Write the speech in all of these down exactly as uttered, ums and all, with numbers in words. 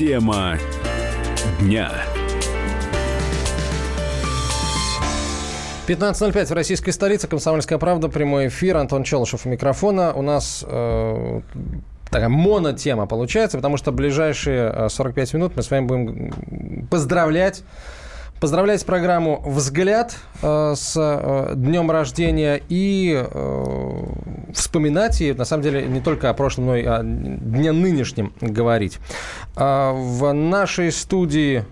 Тема дня. пятнадцать ноль пять в российской столице. «Комсомольская правда». Прямой эфир. Антон Челышев у микрофона. У нас э, такая монотема получается, потому что ближайшие сорок пять минут мы с вами будем поздравлять. Поздравлять программу «Взгляд» э, с э, днем рождения и э, вспоминать, и на самом деле не только о прошлом, но и о дне нынешнем говорить. Э, в нашей студии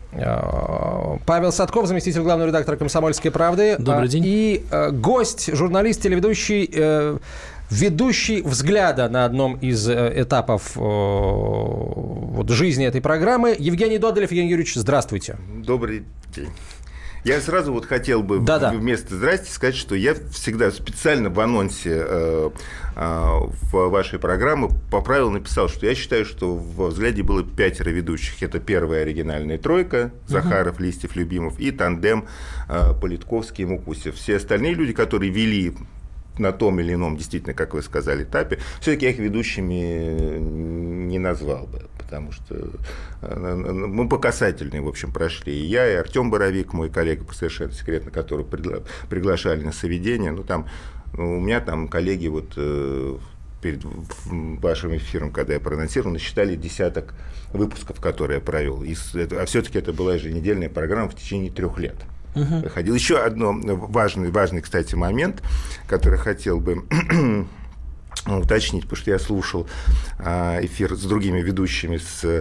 э, Павел Садков, заместитель главного редактора «Комсомольской правды». Добрый день. И э, гость, журналист, телеведущий, э, ведущий «Взгляда» на одном из э, этапов э, вот, жизни этой программы. Евгений Додолев. Евгений Юрьевич, здравствуйте. Добрый день. Я сразу вот хотел бы Да-да. вместо «здрасте» сказать, что я всегда специально в анонсе э, э, в вашей программы поправил, написал, что я считаю, что в «Взгляде» было пятеро ведущих. Это первая оригинальная тройка: Захаров, Листьев, Любимов, и тандем э, Политковский и Мукусев. Все остальные люди, которые вели на том или ином, действительно, как вы сказали, этапе, все-таки я их ведущими не назвал бы, потому что мы по касательной, в общем, прошли. И я, и Артем Боровик, мой коллега, совершенно секретно, которого пригла- приглашали на соведение. Ну, там, ну, у меня там коллеги вот перед вашим эфиром, когда я проанонсировал, насчитали десяток выпусков, которые я провел. И, а все-таки это была еженедельная программа в течение трех лет. Uh-huh. Выходил. Еще один важный, важный, кстати, момент, который хотел бы уточнить, потому что я слушал эфир с другими ведущими, с,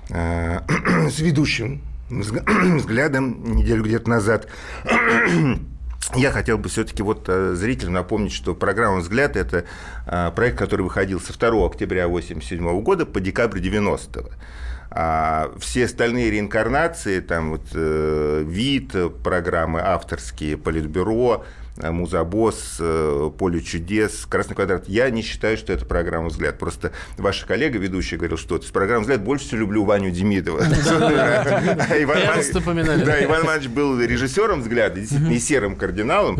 с ведущим «Взглядом» неделю где-то назад. Я хотел бы все-таки вот зрителям напомнить, что программа «Взгляд» – это проект, который выходил со второго октября тысяча девятьсот восемьдесят седьмого года по декабрь девяностого. А все остальные реинкарнации, там вот э, ВИД, программы авторские, Политбюро, Музабосс, Поле чудес, Красный квадрат. Я не считаю, что это программа «Взгляд». Просто ваша коллега, ведущий, говорил, что с программой «Взгляд» больше всего люблю Ваню Демидова. Да, Иван Иванович был режиссером «Взгляда», действительно, и серым кардиналом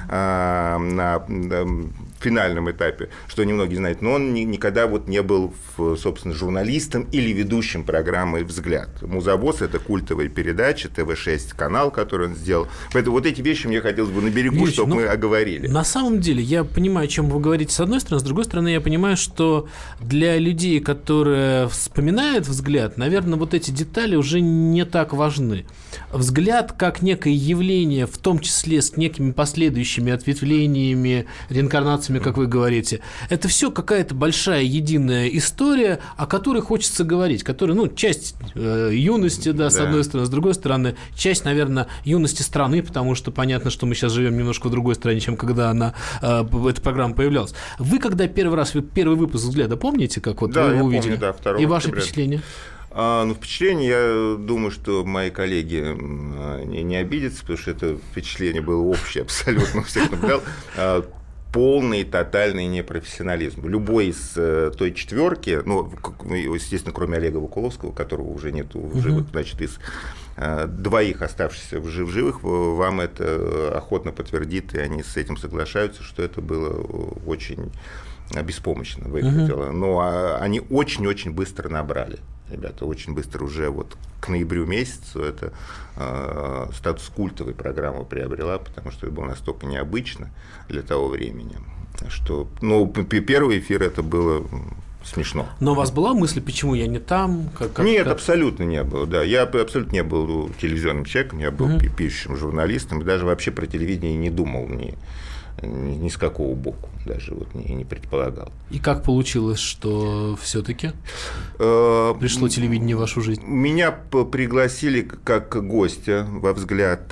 на финальном этапе, что немногие знают, но он никогда вот не был, собственно, журналистом или ведущим программы «Взгляд». «Музабосс» — это культовая передача, тэ вэ шесть канал, который он сделал. Поэтому вот эти вещи мне хотелось бы на берегу, Юрьевич, чтобы ну, мы оговорили. На самом деле, я понимаю, о чем вы говорите с одной стороны, с другой стороны, я понимаю, что для людей, которые вспоминают «Взгляд», наверное, вот эти детали уже не так важны. «Взгляд» как некое явление, в том числе с некими последующими ответвлениями, реинкарнациями, как вы говорите, это все какая-то большая единая история, о которой хочется говорить, которая, ну, часть э, юности, да, с да. одной стороны, с другой стороны, часть, наверное, юности страны, потому что понятно, что мы сейчас живем немножко в другой стране, чем когда она, э, эта программа появлялась. Вы, когда первый раз, первый выпуск «Взгляда», помните, как вот да, вы его я увидели? Помню, да, второго И ваши октября. Впечатления? А, ну, впечатление, я думаю, что мои коллеги не, не обидятся, потому что это впечатление было общее абсолютно, у всех наблюдал. Полный, тотальный непрофессионализм. Любой из э, той четверки, ну, естественно, кроме Олега Вакуловского, которого уже нет в живых, uh-huh. значит, из э, двоих оставшихся в живых, вам это охотно подтвердит, и они с этим соглашаются, что это было очень беспомощно выглядело. Uh-huh. Но а, они очень-очень быстро набрали. Ребята, очень быстро уже вот к ноябрю месяцу это э, статус культовой программы приобрела, потому что это было настолько необычно для того времени, что, ну, первый эфир это было смешно. Но у вас была мысль, почему я не там? Как, как, Нет, как... абсолютно не было, да. Я абсолютно не был телевизионным человеком, я был uh-huh. пишущим журналистом, и даже вообще про телевидение не думал, ни, ни с какого боку, даже вот не, не предполагал. И как получилось, что все-таки пришло телевидение в вашу жизнь? Меня пригласили как гостя во «Взгляд».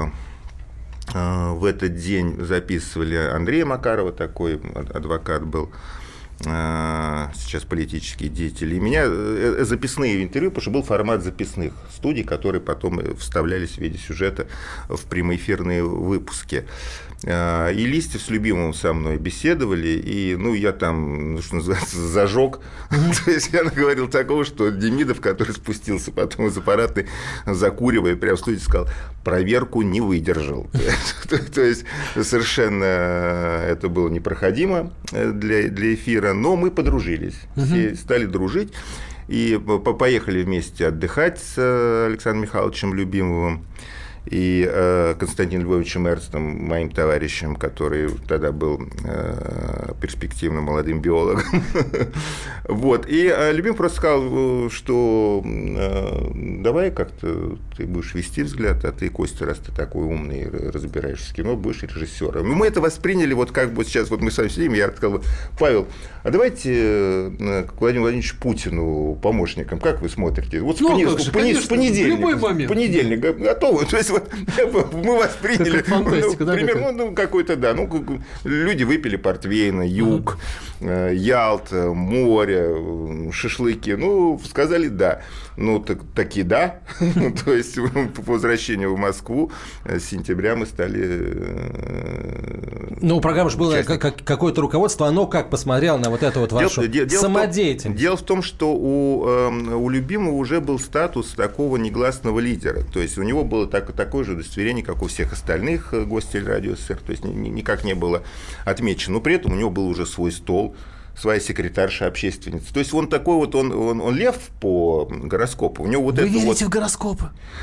В этот день записывали Андрея Макарова, такой адвокат был, сейчас политический деятель. И меня записные интервью, потому что был формат записных студий, которые потом вставлялись в виде сюжета в прямоэфирные выпуски. И Листьев с Любимым со мной беседовали, и, ну, я там, ну, что называется, зажег. Mm-hmm. То есть я наговорил такого, что Демидов, который спустился потом из аппаратной, закуривая, прямо в студии, сказал: проверку не выдержал. То есть совершенно это было непроходимо для эфира, но мы подружились, стали дружить. И поехали вместе отдыхать с Александром Михайловичем Любимовым и э, Константином Львовичем Эрнстом, моим товарищем, который тогда был э, перспективным молодым биологом. Вот. И э, Любимов просто сказал, что э, давай как-то ты будешь вести взгляд, а ты, Костя, раз ты такой умный, разбираешься в кино, будешь режиссером. Мы это восприняли, вот как бы сейчас вот мы с вами сидим, я сказал, Павел, а давайте э, к Владимиру Владимировичу Путину помощником, как вы смотрите? Вот ну, в, понед... же, в, понед... конечно, в понедельник, в любой момент. В понедельник готовы. То есть, мы восприняли, фантастика, ну, да, примерно, ну, какой-то, да, ну, люди выпили портвейна, юг, uh-huh. Ялта, море, шашлыки, ну, сказали да, ну, так, таки да, то есть по возвращению в Москву с сентября мы стали... Ну, у программы же было какое-то руководство, оно как посмотрело на вот это вот вашу самодеятельность? Дело в том, что у, у Любимого уже был статус такого негласного лидера, то есть у него было так, такое же удостоверение, как у всех остальных гостелерадио СССР, то есть никак не было отмечено, но при этом у него был уже свой стол, своя секретарша-общественница. То есть он такой вот, он, он, он лев по гороскопу. У него вот Вы это верите вот... в гороскопы?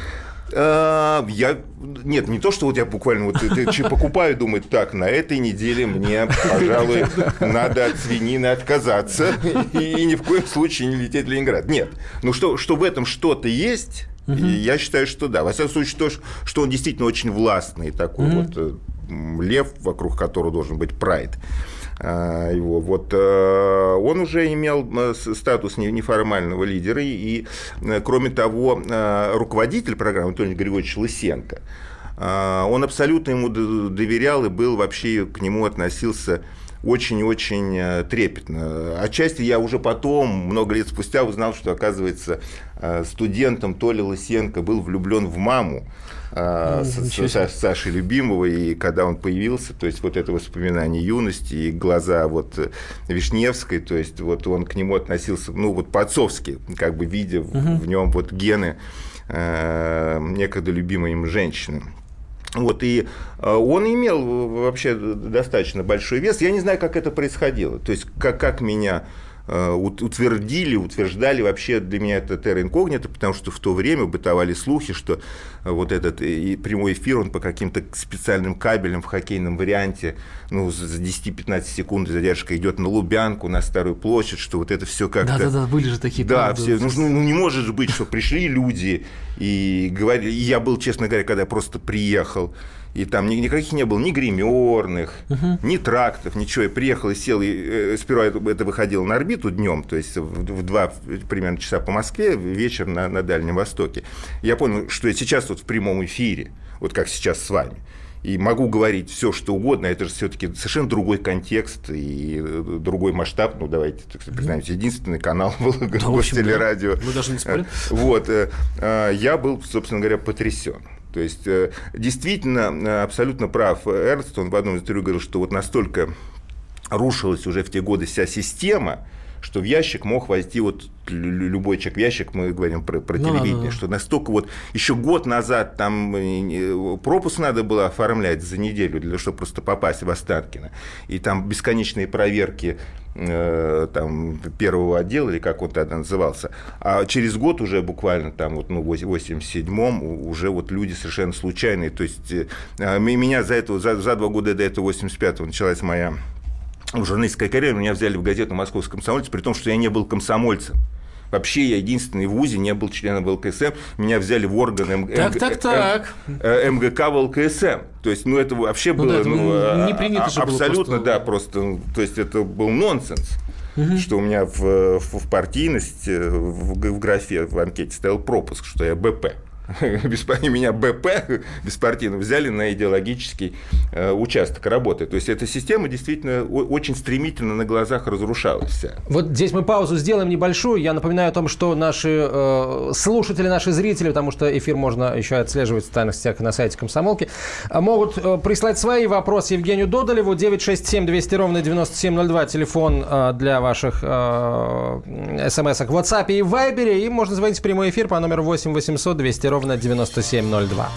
Я... Нет, не то, что вот я буквально вот покупаю, думаю, так, на этой неделе мне, пожалуй, надо от свинины отказаться и ни в коем случае не лететь в Ленинград. Нет. Ну, что, что в этом что-то есть, угу. Я считаю, что да. Во всяком случае, то, что он действительно очень властный такой угу. вот лев, вокруг которого должен быть прайд. Его. Вот, он уже имел статус неформального лидера, и, кроме того, руководитель программы Анатолий Григорьевич Лысенко, он абсолютно ему доверял и был вообще к нему относился очень-очень трепетно. Отчасти я уже потом, много лет спустя, узнал, что, оказывается, студентом Толя Лысенко был влюблен в маму mm, с, с, с Сашей Любимовой, и когда он появился, то есть вот это воспоминание юности и глаза вот Вишневской, то есть вот он к нему относился, ну вот по-отцовски, как бы видя mm-hmm. в, в нем вот гены э, некогда любимой им женщины. Вот, и он имел вообще достаточно большой вес. Я не знаю, как это происходило. То есть, как, как меня утвердили, утверждали, вообще для меня это терра инкогнито, потому что в то время бытовали слухи, что вот этот прямой эфир, он по каким-то специальным кабелям в хоккейном варианте, ну, за десять-пятнадцать секунд задержка идет на Лубянку, на Старую площадь, что вот это все как-то... Да-да-да, были же такие... Да, все, ну, ну, не может же быть, что пришли люди и говорили... И я был, честно говоря, когда я просто приехал, и там никаких не было ни гримерных, uh-huh. ни трактов, ничего. Я приехал и сел, и э, сперва это, это выходило на орбиту днем, то есть в, в два примерно часа по Москве, вечер на, на Дальнем Востоке. Я понял, что я сейчас вот в прямом эфире, вот как сейчас с вами, и могу говорить все, что угодно, это же все-таки совершенно другой контекст и другой масштаб. Ну, давайте так признаемся, единственный канал был да, Гостелерадио. Мы даже не спорим. Вот, я был, собственно говоря, потрясен. То есть, действительно, абсолютно прав Эрнст, он в одном из интервью говорил, что вот настолько рушилась уже в те годы вся система, что в ящик мог войти вот любой человек в ящик, мы говорим про, про ну, телевидение, да, да. что настолько вот еще год назад там пропуск надо было оформлять за неделю, для того, чтобы просто попасть в Останкино, и там бесконечные проверки э, там, первого отдела, или как он тогда назывался, а через год уже буквально там вот, ну, в восемьдесят седьмом уже вот люди совершенно случайные, то есть э, меня за, это, за, за два года до этого, восемьдесят пятого, началась моя журналистская карьера, меня взяли в газету «Московский комсомолец», при том, что я не был комсомольцем. Вообще я единственный в ВУЗе не был членом ВЛКСМ, меня взяли в орган М... так, так, так. М... МГК ВЛКСМ. То есть, ну, это вообще ну, было да, ну, не принято же абсолютно, было просто... да, просто, то есть, это был нонсенс. Угу. Что у меня в, в, в партийности, в, в графе, в анкете стоял пропуск, что я БП. Меня БП беспартийно взяли на идеологический э, участок работы. То есть эта система действительно очень стремительно на глазах разрушалась вся. Вот здесь мы паузу сделаем небольшую. Я напоминаю о том, что наши э, слушатели, наши зрители, потому что эфир можно еще отслеживать в социальных сетях и на сайте Комсомолки, могут э, прислать свои вопросы Евгению Додолеву. девять шесть семь двести ровно девяносто семь ноль два телефон э, для ваших э, смс-ок в WhatsApp и в Viber. И можно звонить в прямой эфир по номеру восемь восемьсот двести ровно девяносто семь ноль два.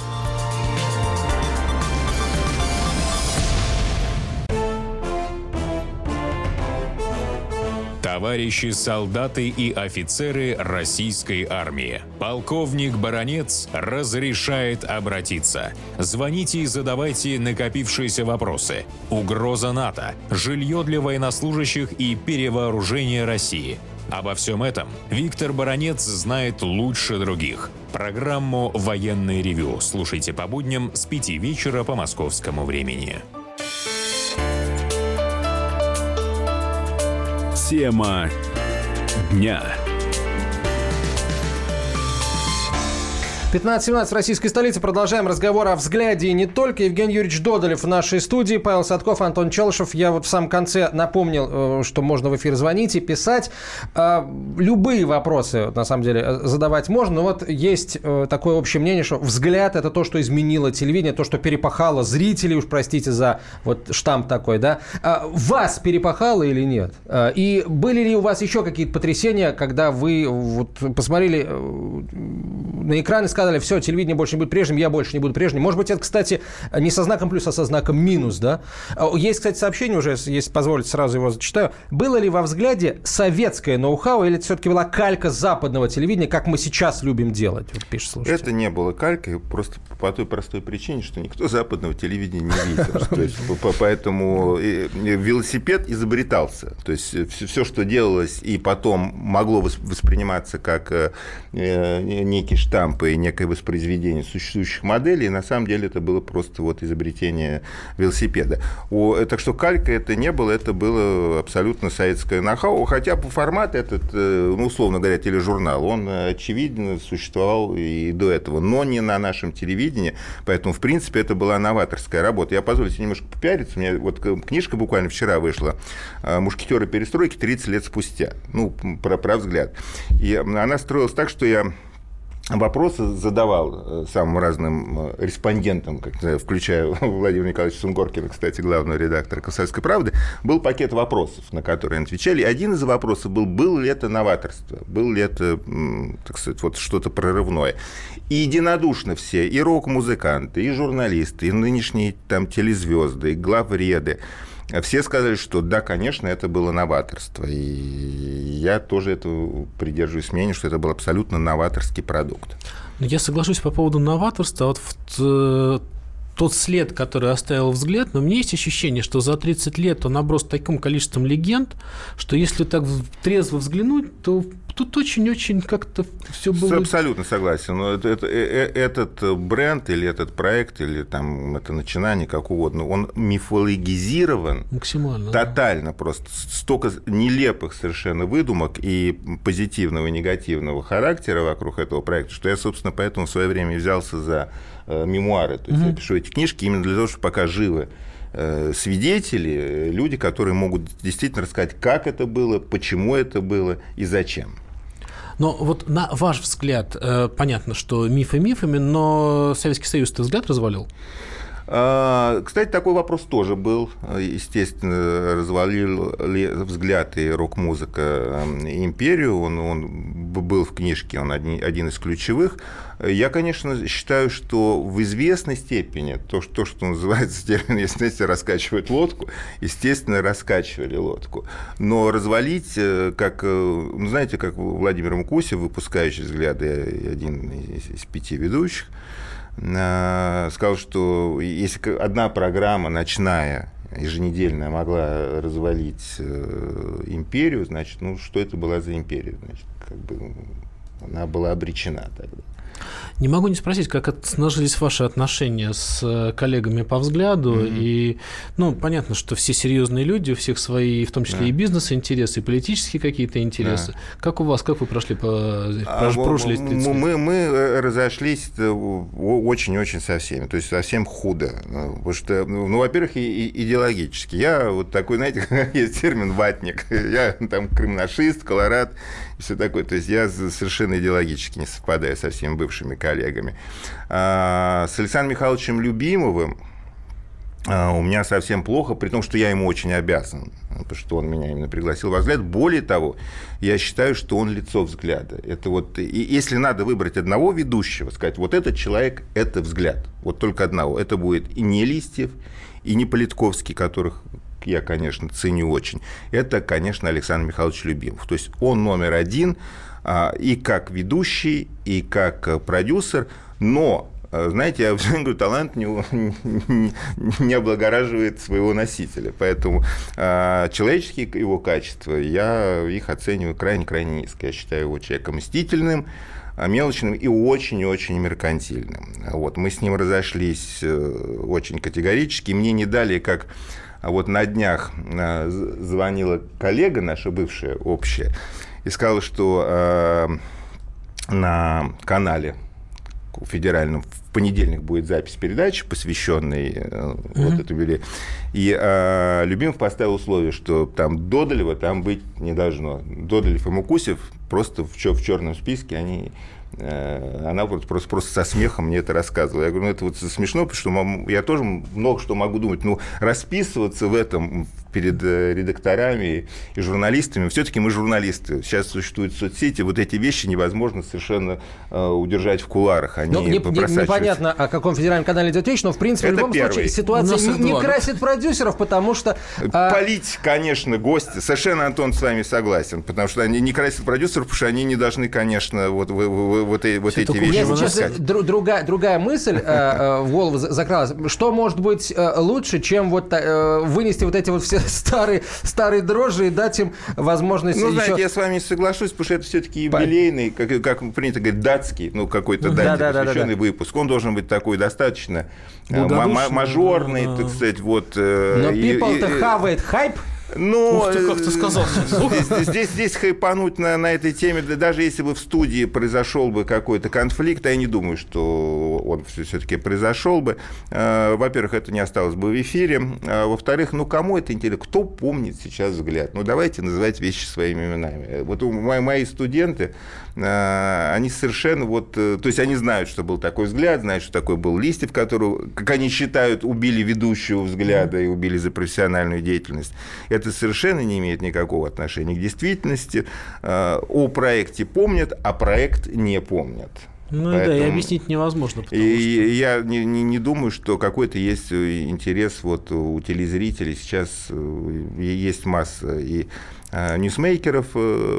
Товарищи солдаты и офицеры российской армии, полковник Баранец разрешает обратиться. Звоните и задавайте накопившиеся вопросы. Угроза НАТО, жилье для военнослужащих и перевооружение России. Обо всем этом Виктор Баранец знает лучше других. Программу «Военное ревю» слушайте по будням с пяти вечера по московскому времени. Тема дня. пятнадцать семнадцать в российской столице. Продолжаем разговор о взгляде и не только. Евгений Юрьевич Додолев в нашей студии, Павел Садков, Антон Челышев. Я вот в самом конце напомнил, что можно в эфир звонить и писать. Любые вопросы, на самом деле, задавать можно. Но вот есть такое общее мнение, что взгляд – это то, что изменило телевидение, то, что перепахало зрителей, уж простите за вот штамп такой, да. Вас перепахало или нет? И были ли у вас еще какие-то потрясения, когда вы вот посмотрели на экран и сказали, все, телевидение больше не будет прежним, я больше не буду прежним. Может быть, это, кстати, не со знаком плюс, а со знаком минус, да? Есть, кстати, сообщение уже, если позволите, сразу его зачитаю. Было ли во взгляде советское ноу-хау или это все-таки была калька западного телевидения, как мы сейчас любим делать? Вот пишет слушатель. Это не было калькой, просто по той простой причине, что никто западного телевидения не видел. Поэтому велосипед изобретался. То есть все, что делалось и потом могло восприниматься как некие штампы и некое воспроизведение существующих моделей, на самом деле это было просто вот изобретение велосипеда. О, так что калька это не было, это было абсолютно советское ноу-хау, хотя по формату этот, ну, условно говоря, тележурнал, он, очевидно, существовал и до этого, но не на нашем телевидении, поэтому, в принципе, это была новаторская работа. Я позволю себе немножко попиариться, у меня вот книжка буквально вчера вышла «Мушкетеры перестройки тридцать лет спустя», ну, про, про взгляд. И она строилась так, что я вопросы задавал самым разным респондентам, включая Владимира Николаевича Сунгоркина, кстати, главного редактора «Комсомольской правды». Был пакет вопросов, на которые отвечали. И один из вопросов был, было ли это новаторство, было ли это, так сказать, вот что-то прорывное. И единодушно все, и рок-музыканты, и журналисты, и нынешние там телезвезды, и главреды, все сказали, что да, конечно, это было новаторство. И я тоже этого придерживаюсь мнения, что это был абсолютно новаторский продукт. Я соглашусь по поводу новаторства. Вот в тот след, который оставил взгляд, но у меня есть ощущение, что за тридцать лет он оброс таким количеством легенд, что если так трезво взглянуть, то тут очень-очень как-то все было... Абсолютно согласен. Но это, это, этот бренд или этот проект, или там это начинание, как угодно, он мифологизирован максимально, тотально, да. Просто столько нелепых совершенно выдумок и позитивного и негативного характера вокруг этого проекта, что я, собственно, поэтому в свое время взялся за мемуары. То есть mm-hmm. я пишу эти книжки именно для того, чтобы пока живы свидетели, люди, которые могут действительно рассказать, как это было, почему это было и зачем. Но вот на ваш взгляд, понятно, что мифы мифами, но Советский Союз-то взгляд развалил? Кстати, такой вопрос тоже был. Естественно, развалил ли взгляд и рок-музыка империю. Он, он был в книжке, он один, один из ключевых. Я, конечно, считаю, что в известной степени то, что, то, что называется термин, если раскачивать лодку, естественно, раскачивали лодку. Но развалить, как, ну, знаете, как Владимир Мукусев, выпускающий взгляды, один из, из пяти ведущих, сказал, что если одна программа ночная, еженедельная, могла развалить империю, значит, ну, что это была за империя? Значит, как бы она была обречена тогда. Не могу не спросить, как сложились ваши отношения с коллегами по взгляду. Mm-hmm. И, ну, понятно, что все серьезные люди, у всех свои, в том числе yeah. и бизнес-интересы, и политические какие-то интересы. Yeah. Как у вас, как вы прошли по а, прошлые тридцать лет? Мы, мы разошлись очень-очень со всеми, то есть совсем худо. Потому что, ну, во-первых, и, и идеологически. Я вот такой, знаете, есть термин «ватник». Я там крымнашист, колорад и все такое. То есть я совершенно идеологически не совпадаю со всеми бывшими коллегами. С Александром Михайловичем Любимовым у меня совсем плохо, при том, что я ему очень обязан, потому что он меня именно пригласил во взгляд. Более того, я считаю, что он лицо взгляда. Это вот, и если надо выбрать одного ведущего, сказать, вот этот человек – это взгляд, вот только одного. Это будет и не Листьев, и не Политковский, которых я, конечно, ценю очень, это, конечно, Александр Михайлович Любимов. То есть он номер один и как ведущий, и как продюсер, но... Знаете, я всегда говорю, талант не, не, не облагораживает своего носителя, поэтому э, человеческие его качества, я их оцениваю крайне-крайне низко. Я считаю его человеком мстительным, мелочным и очень-очень меркантильным. Вот, мы с ним разошлись очень категорически, мне не дали, как вот на днях звонила коллега наша бывшая общая и сказала, что э, на канале федеральном в понедельник будет запись передачи, посвященной mm-hmm. вот этому юбилею. И э, Любимов поставил условие, что там Додолева там быть не должно. Додолев и Мукусев просто в, в черном списке, они, э, она вот просто, просто со смехом мне это рассказывала. Я говорю, ну это вот смешно, потому что я тоже много что могу думать, но расписываться в этом перед редакторами и журналистами. Все-таки мы журналисты. Сейчас существуют соцсети, вот эти вещи невозможно совершенно э, удержать в кулуарах. Они ну, не, не, непонятно, о каком федеральном канале идет речь, но, в принципе, это в любом первый. случае ситуация не, не красит продюсеров, потому что... А... Полить, конечно, гости. Совершенно, Антон, с вами согласен, потому что они не красят продюсеров, потому что они не должны, конечно, вот, вот, вот, вот эти вещи выпускать. Дру, другая, другая мысль э, в голову закралась. Что может быть э, лучше, чем вот, э, вынести вот эти вот все старые, старые дрожжи и дать им возможность... Ну, еще... знаете, я с вами соглашусь, потому что это все-таки юбилейный, как, как принято говорить, датский, ну, какой-то дате да, да, посвященный да, да, выпуск. Он должен быть такой достаточно мажорный, да. так сказать, вот... Но people-то хавает хайп. Ну, Ух ты, как ты сказал. Здесь, здесь, здесь хайпануть на, на этой теме, даже если бы в студии произошел бы какой-то конфликт, я не думаю, что он все-таки произошел бы. Во-первых, это не осталось бы в эфире. Во-вторых, ну, кому это интересно? Кто помнит сейчас взгляд? Ну, давайте называть вещи своими именами. Вот мои студенты, они совершенно вот... То есть, они знают, что был такой взгляд, знают, что такой был Листьев, которого, как они считают, убили ведущего взгляда и убили за профессиональную деятельность. Это совершенно не имеет никакого отношения к действительности. О проекте помнят, а проект не помнят. Ну Поэтому... да, и объяснить невозможно. И что... я не, не, не думаю, что какой-то есть интерес вот у телезрителей. Сейчас есть масса и ньюсмейкеров,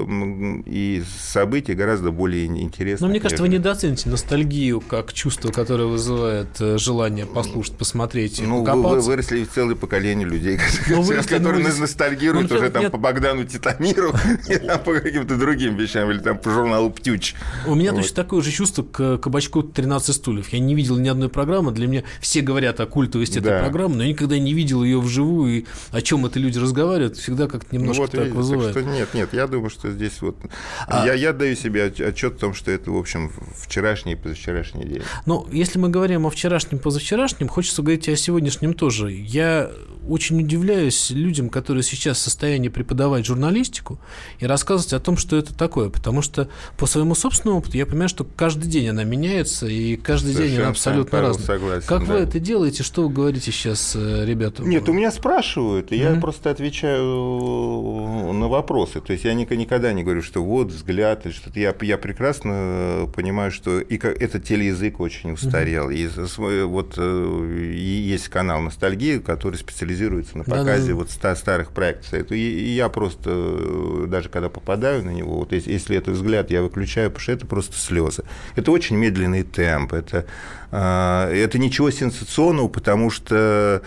и события гораздо более интересные. Но мне кажется, вы недооцените ностальгию как чувство, которое вызывает желание послушать, посмотреть, ну, покопаться. Вы выросли в целое поколение людей, которые ностальгируют уже там по Богдану Титамиру и по каким-то другим вещам, или там по журналу «Птюч». У меня точно такое же чувство к «Кабачку тринадцать стульев». Я не видел ни одной программы. Для меня все говорят о культовости этой программы, но я никогда не видел ее вживую, и о чем это люди разговаривают, всегда как-то немножко так вызывает. Так что нет, нет, я думаю, что здесь вот... А... Я, я даю себе отчет в том, что это, в общем, вчерашний и позавчерашний день. Ну, если мы говорим о вчерашнем и позавчерашнем, хочется говорить и о сегодняшнем тоже. Я очень удивляюсь людям, которые сейчас в состоянии преподавать журналистику и рассказывать о том, что это такое, потому что по своему собственному опыту я понимаю, что каждый день она меняется, и каждый Совершенно день она абсолютно разная. Согласен, как да. вы это делаете? Что вы говорите сейчас ребятам? Нет, у меня спрашивают, и mm-hmm. я просто отвечаю на вопросы. То есть я никогда не говорю, что вот взгляд или что-то. Я, я прекрасно понимаю, что и этот телеязык очень устарел. Mm-hmm. И вот и есть канал «Ностальгия», который специализируется на показе Да-да-да. вот старых проектов. И я просто, даже когда попадаю на него, вот если это взгляд, я выключаю, потому что это просто слезы. Это очень медленный темп. Это, это ничего сенсационного, потому что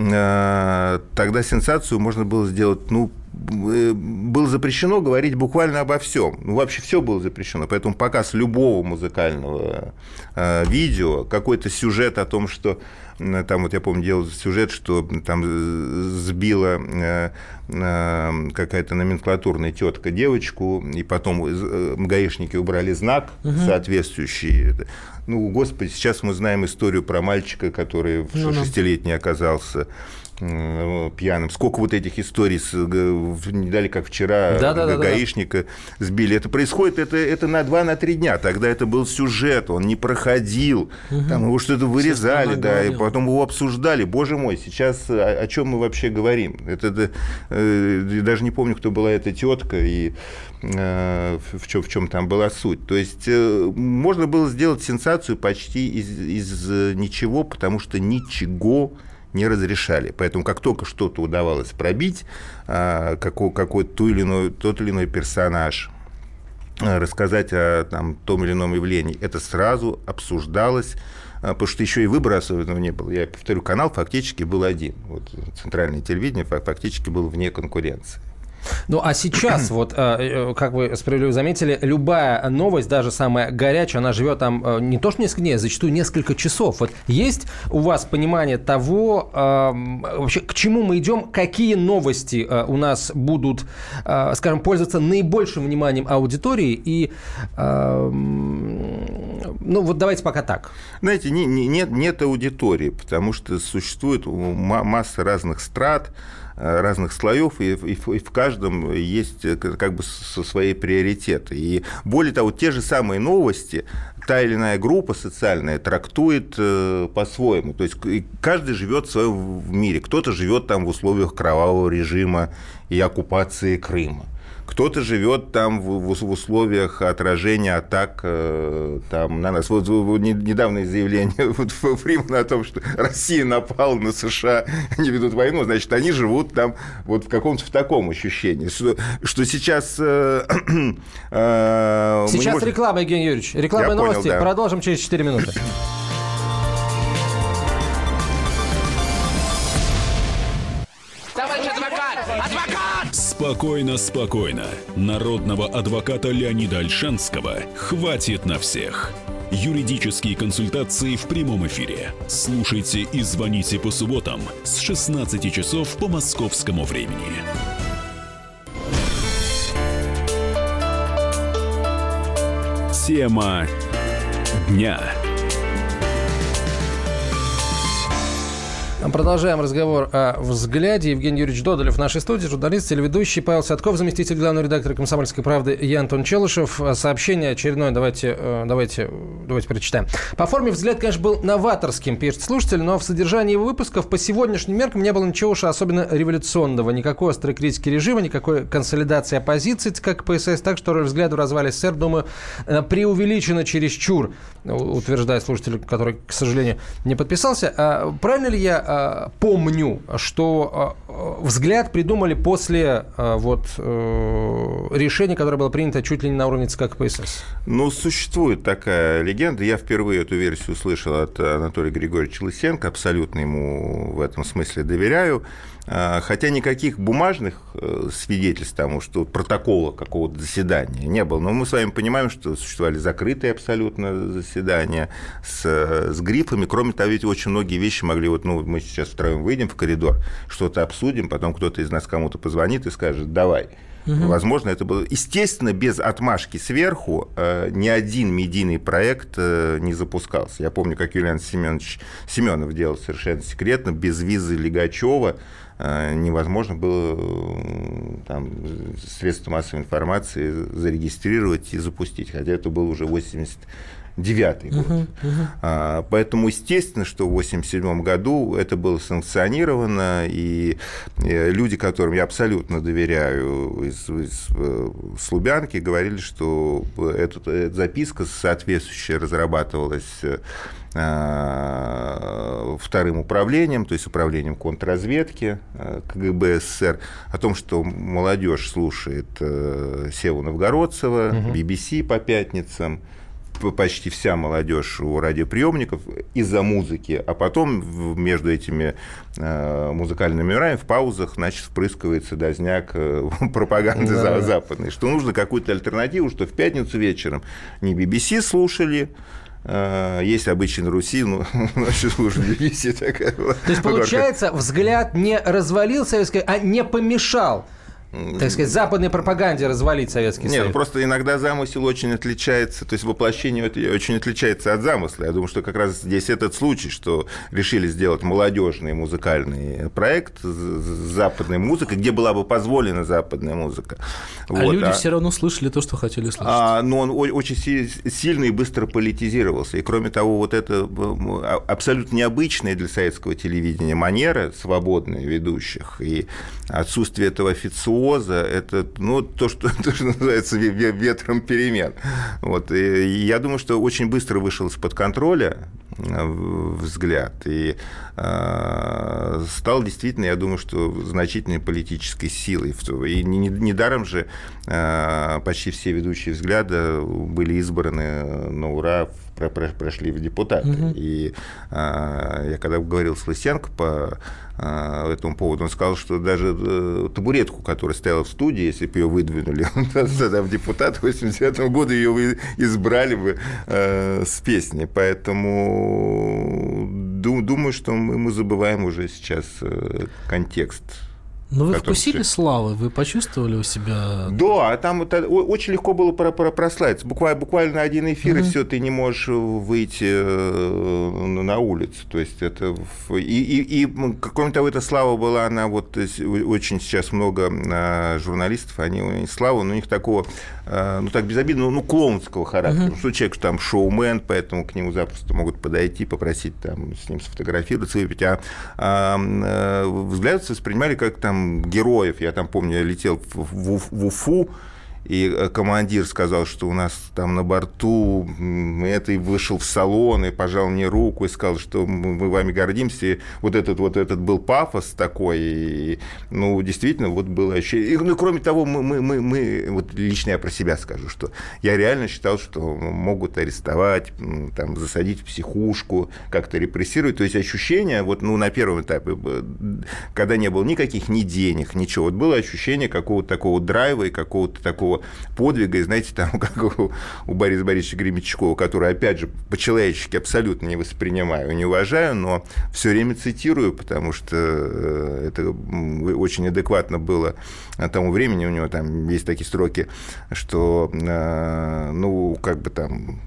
тогда сенсацию можно было сделать, ну, было запрещено говорить буквально обо всем. Ну, вообще все было запрещено. Поэтому показ любого музыкального э, видео, какой-то сюжет о том, что там, вот я помню, делал сюжет, что там сбила э, э, какая-то номенклатурная тетка девочку, и потом гаишники убрали знак угу. соответствующий. Ну, господи, сейчас мы знаем историю про мальчика, который в ну, шестилетний оказался пьяным. Сколько вот этих историй, не дали, как вчера, да, да, гаишника да, да. сбили. Это происходит это, это на два-три дня. Тогда это был сюжет, он не проходил. Угу. Там его что-то вырезали, да, и потом его обсуждали. Боже мой, сейчас о, о чем мы вообще говорим? Это, это, э, даже не помню, кто была эта тетка и э, в, чем, в чем там была суть. То есть э, можно было сделать сенсацию почти из, из ничего, потому что ничего не разрешали. Поэтому как только что-то удавалось пробить, какой, какой тот или иной, тот или иной персонаж, рассказать о там, том или ином явлении, это сразу обсуждалось, потому что еще и выбора особенного не было. Я повторю, канал фактически был один. Вот, центральное телевидение фактически было вне конкуренции. Ну, а сейчас, вот, как вы справедливо заметили, любая новость, даже самая горячая, она живет там не то что несколько дней, а зачастую несколько часов. Вот есть у вас понимание того, вообще, к чему мы идем, какие новости у нас будут, скажем, пользоваться наибольшим вниманием аудитории? И, ну, вот давайте пока так. Знаете, не, не, нет, нет аудитории, потому что существует масса разных страт, разных слоев, и, и, и в каждом есть как бы со свои приоритеты. И более того, те же самые новости та или иная группа социальная трактует э, по-своему. То есть каждый живет в своем мире. Кто-то живет там в условиях кровавого режима и оккупации Крыма. Кто-то живет там в, в условиях отражения атак э, там, на нас. Вот, вот недавнее заявление вот, Фримана о том, что Россия напала на США, они ведут войну, значит, они живут там вот в каком-то в таком ощущении, что, что сейчас... Э, э, сейчас можем... реклама, Евгений Юрьевич. Рекламные новости. Понял, да. Продолжим через четыре минуты. Спокойно, спокойно. Народного адвоката Леонида Ольшанского хватит на всех. Юридические консультации в прямом эфире. Слушайте и звоните по субботам с шестнадцати часов по московскому времени. Тема дня. Продолжаем разговор о «Взгляде». Евгений Юрьевич Додолев в нашей студии, журналист, телеведущий, Павел Садков, заместитель главного редактора «Комсомольской правды», я Антон Челышев. Сообщение очередное, давайте, давайте, давайте прочитаем. По форме «Взгляд», конечно, был новаторским, пишет слушатель, но в содержании его выпусков по сегодняшним меркам не было ничего уж особенно революционного. Никакой острой критики режима, никакой консолидации оппозиции, как КПСС. Так что роль «Взгляда» в развале СССР, думаю, преувеличена чересчур, утверждает слушатель, который, к сожалению, не подписался. Правильно ли я помню, что «Взгляд» придумали после вот, решения, которое было принято чуть ли не на уровне ЦК КПСС? Ну, существует такая легенда. Я впервые эту версию услышал от Анатолия Григорьевича Лысенко. Абсолютно ему в этом смысле доверяю. Хотя никаких бумажных свидетельств тому, что протокола какого-то заседания не было. Но мы с вами понимаем, что существовали закрытые абсолютно заседания с, с грифами. Кроме того, ведь очень многие вещи могли... Вот, ну, мы сейчас втроем выйдем в коридор, что-то обсудим, потом кто-то из нас кому-то позвонит и скажет «давай». Угу. Возможно, это было... Естественно, без отмашки сверху э, ни один медийный проект э, не запускался. Я помню, как Юлиан Семенович Семенов делал совершенно секретно, без визы Лигачева э, невозможно было э, там, средства массовой информации зарегистрировать и запустить, хотя это был уже восемьдесят девятый год. Uh-huh, uh-huh. А, поэтому, естественно, что в восемьдесят седьмом году это было санкционировано, и, и люди, которым я абсолютно доверяю из, из с Лубянки, говорили, что эта, эта записка соответствующая разрабатывалась а, вторым управлением, то есть управлением контрразведки КГБ СССР, о том, что молодежь слушает а, Севу Новгородцева, uh-huh. би би си по пятницам, почти вся молодежь у радиоприемников из-за музыки, а потом между этими э, музыкальными номерами в паузах, значит, впрыскивается дозняк э, пропаганды да. западной, что нужно какую-то альтернативу, что в пятницу вечером не би би си слушали, э, есть обычай на Руси, но ночью слушали би би си. Такая. То есть, получается, «Взгляд» не развалил советское, а не помешал, так сказать, западной пропаганде развалить Советский Союз. Нет, просто иногда замысел очень отличается, то есть воплощение очень отличается от замысла. Я думаю, что как раз здесь этот случай, что решили сделать молодежный музыкальный проект с западной музыкой, где была бы позволена западная музыка. А вот, люди а... все равно слышали то, что хотели слышать. А, но он очень сильно и быстро политизировался. И кроме того, вот это абсолютно необычная для советского телевидения манера свободная ведущих и отсутствие этого официоза, это ну, то, что, то, что называется ветром перемен. Вот. И я думаю, что очень быстро вышел из-под контроля взгляд. И э, стал действительно, я думаю, что значительной политической силой. И недаром же э, почти все ведущие «Взгляда» были избраны на ура, прошли в депутаты. Mm-hmm. И э, я когда говорил с Лысенко по э, этому поводу, он сказал, что даже э, табуретку, которая стояла в студии, если бы ее выдвинули тогда в депутаты, в восемьдесят девятом году ее вы избрали бы э, с песней. Поэтому думаю, что мы, мы забываем уже сейчас э, контекст. Но вы вкусили славы, вы почувствовали у себя? Да, там это, очень легко было прославиться. Буквально, буквально один эфир, mm-hmm. и все, ты не можешь выйти на улицу. То есть это... И, и, и кроме того, эта слава была, она вот очень сейчас много журналистов, они славу, но у них такого, ну так безобидного, ну клоунского характера. Mm-hmm. Что человек там шоумен, поэтому к нему запросто могут подойти, попросить там с ним сфотографироваться, выпить. А, а «Взгляд» воспринимали как там героев. Я там помню, я летел в, в, в Уфу, и командир сказал, что у нас там на борту, это, и вышел в салон, и пожал мне руку, и сказал, что мы вами гордимся. И вот этот, вот этот был пафос такой, и, ну, действительно, вот было ощущение. И, ну, кроме того, мы, мы, мы, мы, вот лично я про себя скажу, что я реально считал, что могут арестовать, там, засадить в психушку, как-то репрессировать. То есть ощущение, вот, ну, на первом этапе, когда не было никаких ни денег, ничего, вот было ощущение какого-то такого драйва и какого-то такого подвига, и, знаете, там, как у, у Бориса Борисовича Гремячкова, который, опять же, по-человечески абсолютно не воспринимаю, не уважаю, но все время цитирую, потому что это очень адекватно было тому времени. У него там есть такие строки, что, ну, как бы там...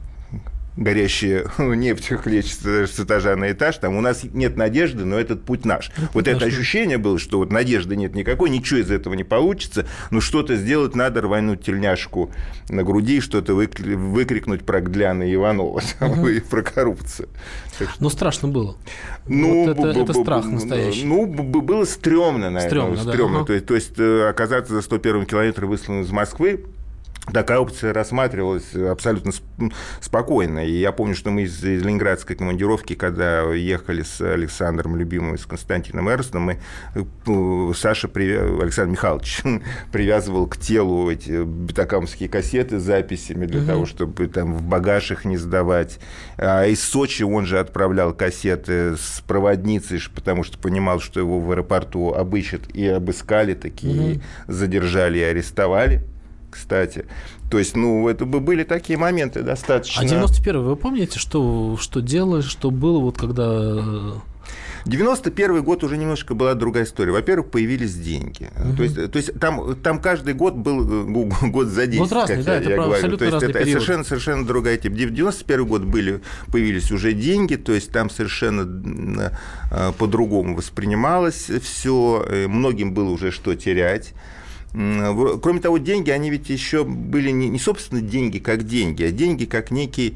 горящая нефть хлещет с этажа на этаж, там у нас нет надежды, но этот путь наш. Это вот это ощущение было, что вот надежды нет никакой, ничего из этого не получится, но что-то сделать надо, рвануть тельняшку на груди, что-то выкрикнуть про Гляна и Иванова, угу. и про коррупцию. Что... Ну, страшно было. Ну, вот это, это страх настоящий. Ну, было стрёмно, наверное. Стрёмно, стрёмно. Да. То есть, то есть оказаться за сто первым километром высланным из Москвы, такая опция рассматривалась абсолютно спокойно. И я помню, что мы из, из ленинградской командировки, когда ехали с Александром Любимым и с Константином Эрстом, мы, Саша, Александр Михайлович, привязывал к телу эти бетакамские кассеты с записями для угу. того, чтобы там в багаж их не сдавать. А из Сочи он же отправлял кассеты с проводницей, потому что понимал, что его в аэропорту обыщут, и обыскали такие, угу. задержали и арестовали. Кстати, то есть, ну, это бы были такие моменты достаточно... А девяносто первый, вы помните, что, что делали, что было, вот когда... девяносто первый год уже немножко была другая история. Во-первых, появились деньги. Угу. То есть, то есть там, там каждый год был год за десять. Вот разный, да, я, это я говорю. абсолютно то есть разный это период. совершенно, совершенно другая тема. В девяносто первый год были, появились уже деньги, то есть там совершенно по-другому воспринималось все. Многим было уже что терять. Кроме того, деньги, они ведь еще были не, не собственно деньги как деньги, а деньги как некий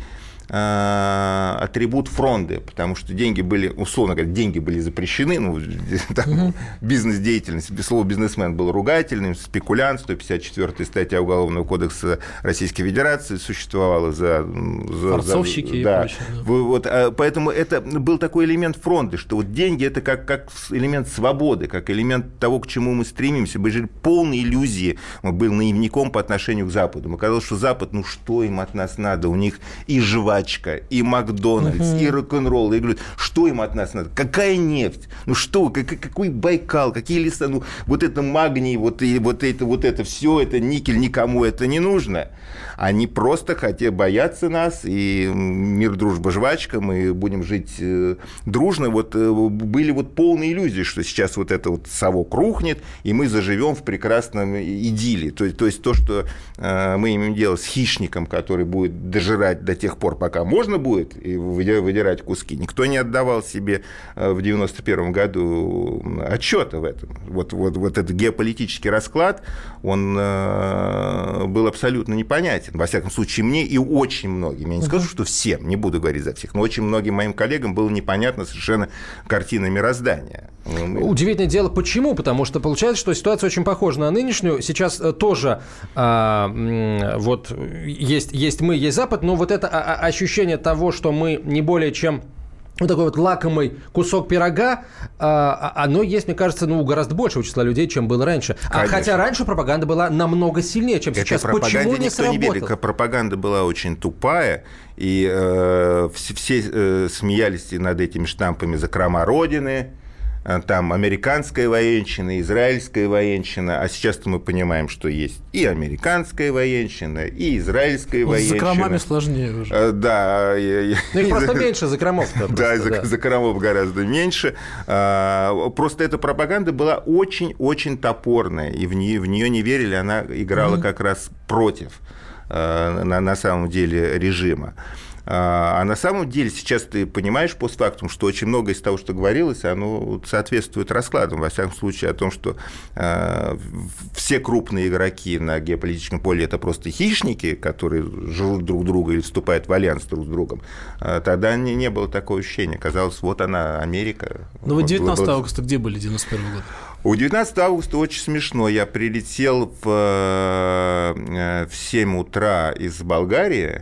э, атрибут фронды, потому что деньги были, условно говоря, деньги были запрещены, ну, там, угу. бизнес-деятельность, слово бизнесмен было ругательным, спекулянт, сто пятьдесят четвёртая статья Уголовного кодекса Российской Федерации существовала за... за форцовщики за, да. и прочее. Да. Вот, поэтому это был такой элемент фронды, что вот деньги – это как, как элемент свободы, как элемент того, к чему мы стремимся. Мы жили полной иллюзии, мы были наивником по отношению к Западу. Мы казалось, что Запад, ну что им от нас надо? У них и жвачка, и Макдональдс, uh-huh. и рок-н-ролл. Я говорю, что им от нас надо? Какая нефть? Ну что, как, какой Байкал, какие леса? Ну, вот это магний, вот, и, вот, это, вот это все, это никель, никому это не нужно. Они просто хотят, боятся нас, и мир, дружба, жвачка, мы будем жить э, дружно. Вот э, были вот полные иллюзии, что сейчас вот это вот совок рухнет, и мы заживем в прекрасном идиллии. То, то есть то, что э, мы имеем дело с хищником, который будет дожирать до тех пор, пока можно будет, и выдирать куски. Никто не отдавал себе э, в девяносто первом году отчета в этом. Вот, вот, вот этот геополитический расклад, он э, он был абсолютно непонятен. Во всяком случае, мне и очень многим. Я не скажу, что всем, не буду говорить за всех, но очень многим моим коллегам было непонятно совершенно картина мироздания. Удивительное дело, почему? Потому что получается, что ситуация очень похожа на нынешнюю. Сейчас тоже а, вот есть, есть мы, есть Запад, но вот это ощущение того, что мы не более чем вот такой вот лакомый кусок пирога, а, оно есть, мне кажется, ну, гораздо большего числа людей, чем было раньше. А хотя раньше пропаганда была намного сильнее, чем сейчас. Почему не сработало? Не верит. Пропаганда была очень тупая, и э, все, все э, смеялись над этими штампами «Закрома Родины», там американская военщина, израильская военщина, а сейчас-то мы понимаем, что есть и американская военщина, и израильская вот военщина. С закромами сложнее уже. А, да. Ну, их просто меньше закромов-то. Да, закромов гораздо меньше. Просто эта пропаганда была очень-очень топорная, и в нее, в нее не верили, она играла mm-hmm. как раз против, на, на самом деле, режима. А на самом деле сейчас ты понимаешь постфактум, что очень многое из того, что говорилось, оно соответствует раскладам. Во всяком случае, о том, что э, все крупные игроки на геополитическом поле – это просто хищники, которые жрут друг друга или вступают в альянс друг с другом, тогда не, не было такого ощущения. Казалось, вот она, Америка. Но вы девятнадцатого августа где были, девяносто первого года? У девятнадцатого августа очень смешно. Я прилетел в, в семь утра из Болгарии,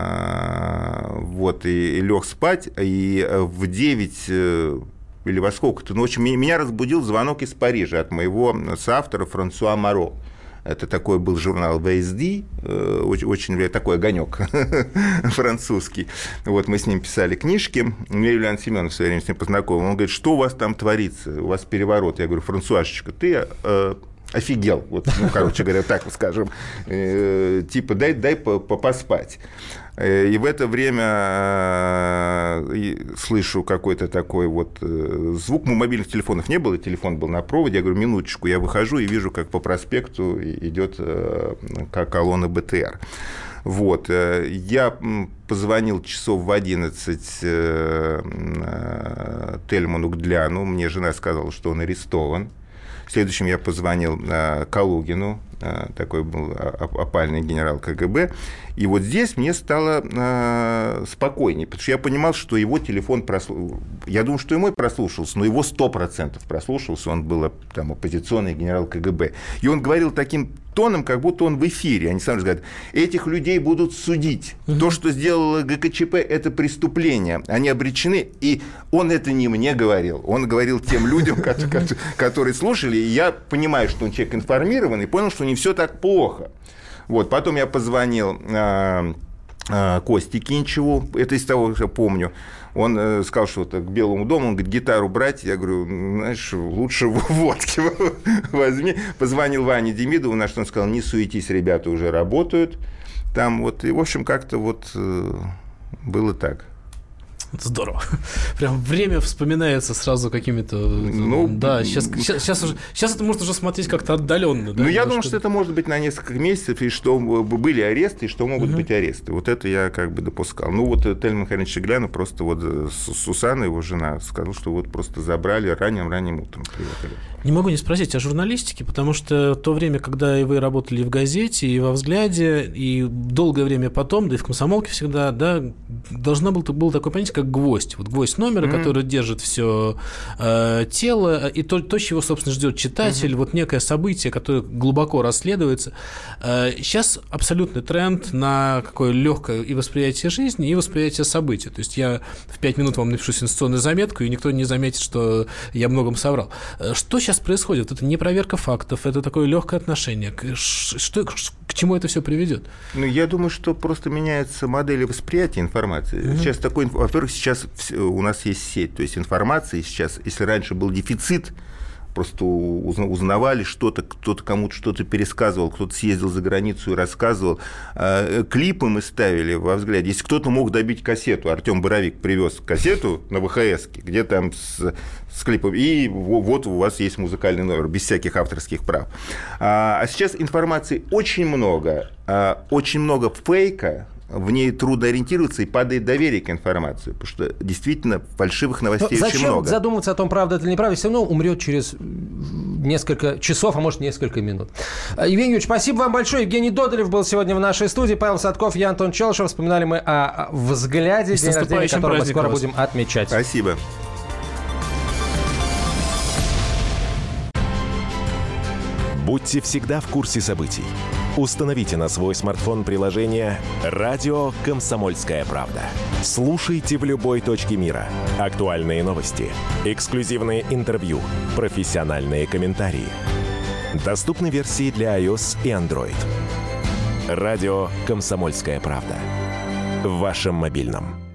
вот, и, и лег спать, и в девять или во сколько-то ночи меня разбудил звонок из Парижа от моего соавтора Франсуа Моро. Это такой был журнал ви эс ди, очень, очень такой огонек французский. Вот мы с ним писали книжки. Мне Юлиан Семенов в свое время с ним познакомил. Он говорит, что у вас там творится? У вас переворот. Я говорю, Франсуашечка, ты э, офигел. Вот, ну, короче говоря, так скажем. Э, типа, дай, дай поспать. И в это время слышу какой-то такой вот звук. У мобильных телефонов не было, телефон был на проводе. Я говорю, минуточку, я выхожу и вижу, как по проспекту идет колонна бэ тэ эр. Вот. Я позвонил часов в одиннадцать Тельману Гдляну. Мне жена сказала, что он арестован. Следующим я позвонил Калугину, такой был опальный генерал ка гэ бэ. И вот здесь мне стало э, спокойнее, потому что я понимал, что его телефон прослушался. Я думаю, что и мой прослушался, но его сто процентов прослушался. Он был там оппозиционный генерал ка гэ бэ. И он говорил таким тоном, как будто он в эфире. Они сами говорят, этих людей будут судить. Угу. То, что сделала гэ ка че пэ, это преступление. Они обречены. И он это не мне говорил. Он говорил тем людям, которые слушали. И я понимаю, что он человек информированный, и понял, что не все так плохо. Вот, потом я позвонил э, э, Косте Кинчеву, это из того, что я помню. Он э, сказал, что это к Белому дому, он говорит, гитару брать. Я говорю, знаешь, лучше водки возьми. Позвонил Ване Демидову, на что он сказал, не суетись, ребята уже работают. Там вот, и, в общем, как-то вот э, было так. Это здорово. Прям время вспоминается сразу какими-то... Ну, да, сейчас, сейчас, сейчас, уже, сейчас это можно уже смотреть как-то отдаленно. Да, ну, я думаю, что это может быть на несколько месяцев, и что были аресты, и что могут uh-huh. быть аресты. Вот это я как бы допускал. Ну, вот Тельман Михайлович Гляну просто вот Сусанна, его жена, сказала, что вот просто забрали ранним-ранним утром. Приехали. Не могу не спросить о журналистике, потому что то время, когда и вы работали и в газете, и во «Взгляде», и долгое время потом, да и в «Комсомолке» всегда, да, должно было, было такое понятие, как гвоздь. Вот гвоздь номера, mm-hmm. который держит все э, тело, и то, то, чего, собственно, ждет читатель, mm-hmm. вот некое событие, которое глубоко расследуется. Э, сейчас абсолютный тренд на какое легкое и восприятие жизни, и восприятие событий. То есть я в пять минут вам напишу сенсационную заметку, и никто не заметит, что я многом соврал. Что сейчас происходит? Это не проверка фактов, это такое легкое отношение. Что, к чему это все приведет? Ну, я думаю, что просто меняются модели восприятия информации. Mm-hmm. Сейчас такой, во-первых, сейчас у нас есть сеть, то есть информации сейчас, если раньше был дефицит, просто узнавали что-то, кто-то кому-то что-то пересказывал, кто-то съездил за границу и рассказывал. Клипы мы ставили во «Взгляде». Если кто-то мог добить кассету, Артем Боровик привез кассету на вэ ха эске, где там с, с клипом, и вот у вас есть музыкальный номер, без всяких авторских прав. А сейчас информации очень много, очень много фейка, в ней трудно ориентироваться и падает доверие к информации, потому что действительно фальшивых новостей Но очень зачем много. задумываться о том, правда это или неправда, все равно умрет через несколько часов, а может несколько минут. Евгений Юрьевич, спасибо вам большое. Евгений Додолев был сегодня в нашей студии, Павел Садков, я Антон Челышев. Вспоминали мы о «Взгляде», день рождения, который мы скоро будем отмечать. Спасибо. Будьте всегда в курсе событий. Установите на свой смартфон приложение «Радио Комсомольская правда». Слушайте в любой точке мира. Актуальные новости, эксклюзивные интервью, профессиональные комментарии. Доступны версии для iOS и Android. «Радио Комсомольская правда». В вашем мобильном.